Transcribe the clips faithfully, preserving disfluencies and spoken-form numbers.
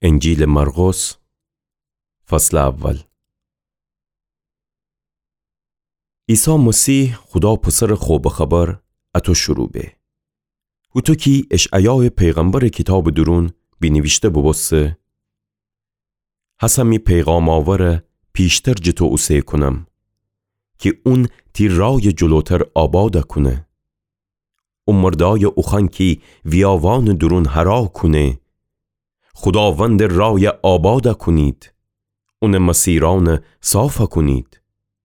انجیل مرقس فصل اول. عیسی مسیح خدا پسر خوب خبر اتو شروع به و تو کی اشعیا پیغمبر کتاب درون بینویشته ببسته حسمی پیغام آوره پیشتر جتو اوسه کنم که اون تی رای جلوتر آباده کنه و مردای اوخان کی ویاوان درون هرا کنه خداوند رای آباده کنید اون مسیران صاف کنید.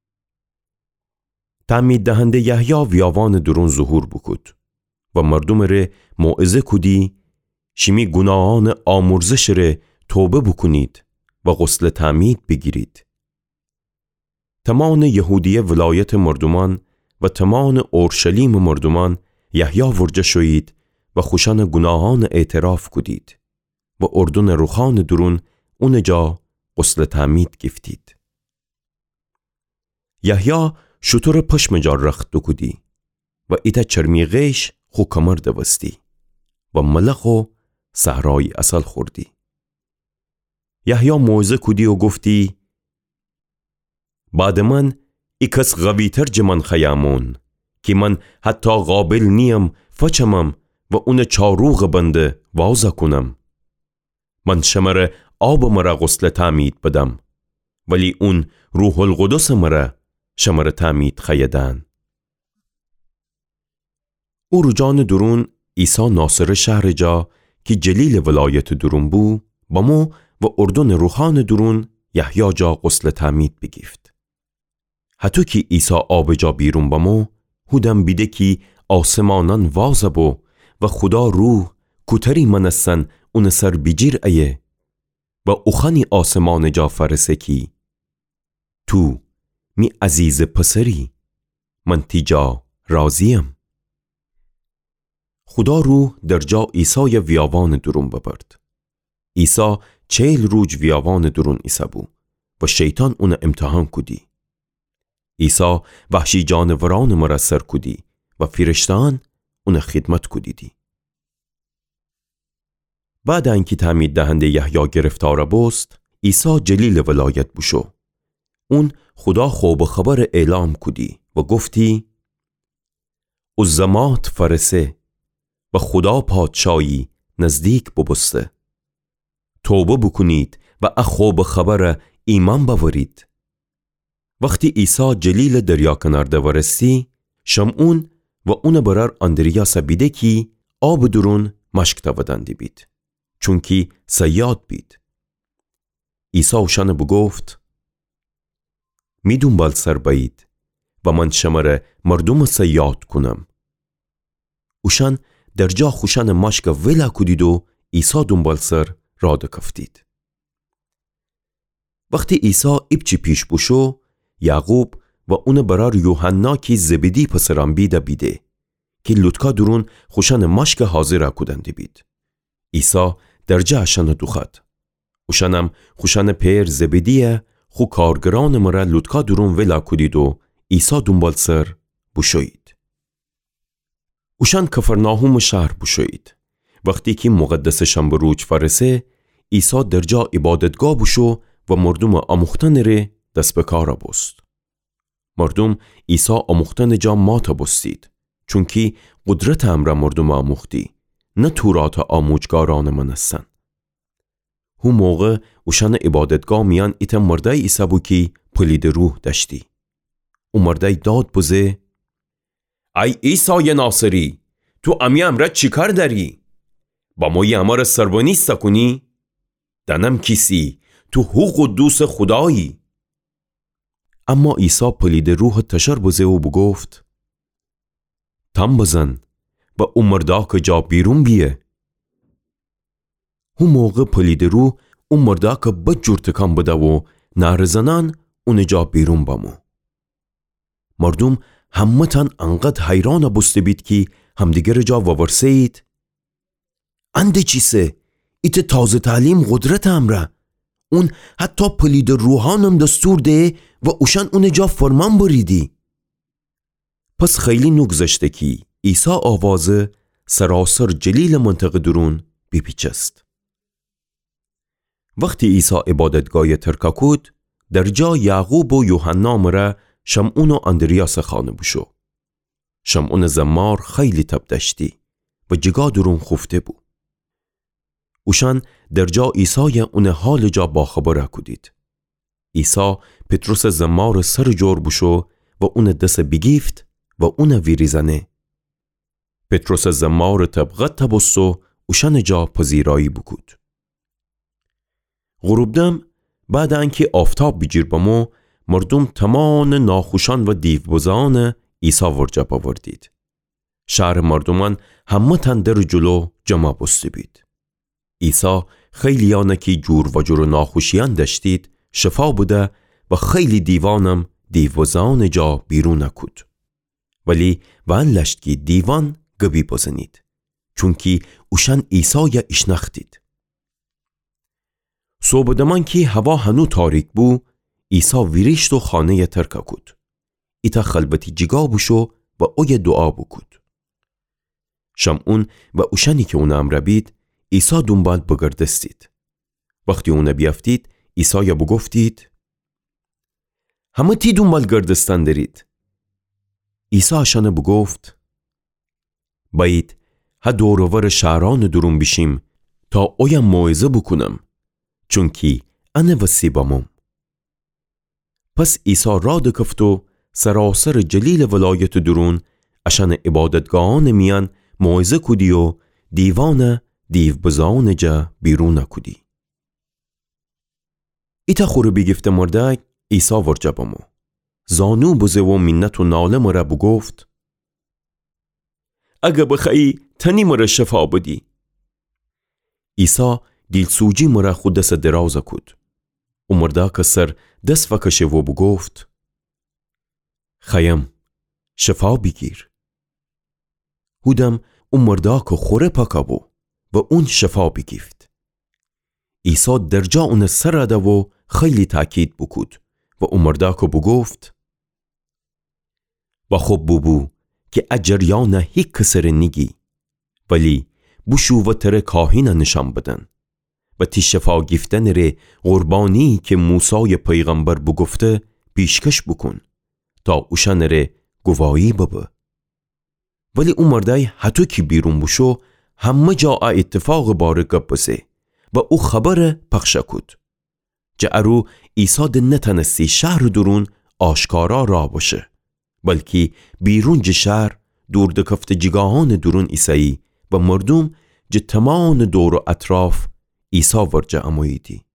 تعمید دهنده یحیی ویاوان درون ظهور بکد و مردم ره موعظه کدی شمی گناهان آمرزش ره توبه بکنید و غسل تعمید بگیرید. تمام یهودیه ولایت مردمان و تمام اورشلیم مردمان یحیی ورجه شوید و خوشان گناهان اعتراف کدید و اردن روخان درون اونجا غسل تعمید گفتید. یحیی شطور پشم جار رخت دو کدی و ایتا چرمی غیش خو کمر دوستی و ملخ و صحرای اصل خوردی. یحیی موعظه کدی و گفتی بعد من ای کس غوی تر جمن خیامون که من حتی قابل نیم فچمم و اون چاروغ بنده وازه کنم. من شمره آب مرا غسل تعمید بدم ولی اون روح القدس مرا شمره تعمید خیدن. او رجان درون عیسی ناصر شهر جا که جلیل ولایت درون بو با مو و اردن روحان درون یحیی جا غسل تعمید بگیفت. حتی که عیسی آب جا بیرون با مو هودم بیده که آسمانان وازه بو و خدا روح کتری منستن اون سر بجیر ایه و اخانی آسمان جا فرسه کی تو می عزیز پسری من تیجا راضیم. خدا روح در جا عیسی ویاوان درون ببرد. عیسی چهل روز ویاوان درون عیسی بو و شیطان اون امتحان کدی. عیسی وحشی جانوران مرسر کدی و فرشتان اون خدمت کدیدی. بعد اینکه تعمید دهنده یحیی گرفتار بست عیسی جلیل ولایت بشو. اون خدا خوب خبر اعلام کدی و گفتی الزمات فرسه و خدا پادشاهی نزدیک ببسته. توبه بکنید و اخوب خبر ایمان باورید. وقتی عیسی جلیل دریا کنارده ورستی شمعون و اون برار اندریاس بیده کی آب درون مشک تودندی بید چونکی سیاد بید. عیسی اوشان بگفت می دنبال سر باید و من شمره مردم سیاد کنم. اوشان در جا خوشان مشک ولا کدید و عیسی دنبال سر راد کفتید. وقتی عیسی ایبچی پیش بوشو یعقوب و اون برار یوحنا کی زبدی پسران بیده بیده که لطکا درون خوشان مشک حاضر کدندی بید. عیسی در جا اشان دوخد. اوشانم خوشان پیر زبدیه خو کارگران مرا لطکا درون ولا کدید و عیسی دنبال سر بوشوید. اوشان کفرناهم شهر بوشوید. وقتی که مقدس شنبروج فرسه عیسی در جا عبادتگاه بوشو و مردم آموختن ره دست به کار بست. مردم عیسی آموختن جا ماتا بستید چونکی قدرت امر مردم آموختی نه تورات آموزگاران من هستن. هو موقع اوشان عبادتگاه میان ایتا مرده عیسی بو کی پلید روح داشتی. او مرده داد بوزه ای عیسی ناصری تو امی امرت چی کار داری؟ با موی امار سربانی سکنی؟ دنم کیسی تو هو قدوس خدایی. اما عیسی پلید روح تشر بوزه و بگفت تم بزن و او مرده که جا بیرون بیه. هو موقع پلید روح او مرده که بجور تکان بده و نهرزنان اون جا بیرون بامو. مردم همتن انقدر حیران بسته بید که همدیگر جا وورسید انده چیسه ایت تازه تعلیم قدرت امره اون حتی پلید روحانم دستور ده و اوشان اون جا فرمان بریدی. پس خیلی نگذشته کی عیسی آوازه سراسر جلیل منطقه درون بیپیچست. وقتی عیسی عبادتگاه ترکا کود، در جا یعقوب و یوحنا مره شمعون و اندریاس خانه بشو. شمعون زمار خیلی تب دشتی و جگا درون خفته بو. اوشان در جا عیسی اون حال جا باخبره کدید. عیسی پتروس زمار سر جور بشو و اون دست بگیفت و اون ویریزنه. پتروس زمار طبقت تبسو اوشان جا پذیرایی بکود. غروبدم بعد انکه آفتاب بجیر بمو مردم تمام ناخوشان و دیوبزان عیسی ورجا باوردید. شهر مردمان همه تن در جلو جمع بسته بید. عیسی خیلی آنکی جور و جور ناخوشیان داشتید شفا بوده و خیلی دیوانم دیوبزان جا بیرون نکود. ولی وان لشتکی دیوان گبی بزنید چونکی اوشان عیسی یا اشنختید. صبحدمان که هوا هنو تاریک بو، عیسی ویریشت و خانه ترکا کود. ایتا خلبتی جگا بشو و اوی دعا بکود. شمعون و اوشانی که اون امر بید، عیسی دنبال بگردستید. وقتی اون بیافتید، عیسی یا بگفتید همه تی دنبال گردستن دارید. عیسی اشانه بگفت باید ها دورور شهران درون بشیم تا اویم موعظه بکنم چونکی انه وسیبمم. پس عیسی را دکفت و سراسر جلیل ولایت درون اشان عبادتگاهان میان موعظه کدی و دیوان دیو بزان جا بیرون کدی. ایتا خور بگفت مرده عیسی ورجا بمو. زانو بزه و منت و ناله مرا بگفت اگه بخوایی تنی مرا شفا بدی. عیسی دیل سوجی مرا خود دست دراز کد. و مرده کسر دست فکشه و بگفت خیم شفا بگیر. هودم اون مرده که خوره پاکا بو و اون شفا بگیفت. عیسی در جا اون سر رده و خیلی تاکید بکود و اون مرده که بگفت با خوب بو بو که اجریان هیک کسر نگی ولی بشو و تر کاهین نشان بدن و تی شفا گفتن ره قربانی که موسی پیغمبر بگفته پیشکش بکن تا اوشان ره گواهی ببه. ولی اون مرده حتی که بیرون بشو همه جا اتفاق باره گپ بسه و او خبر پخشه کد. جعرو عیسی ده نتنستی شهر درون آشکارا را باشه بلکه بیرون ج شهر دور دکفت جگاهان درون عیسی و مردم ج تمام دور و اطراف عیسی ورجا امویدی.